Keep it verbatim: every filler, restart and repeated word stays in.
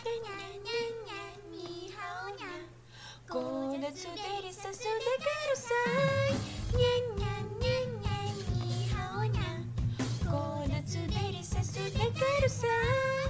こなつでりさすだからさにゃんにゃんにゃんにゃんにはおにゃこなつでりさすだからさ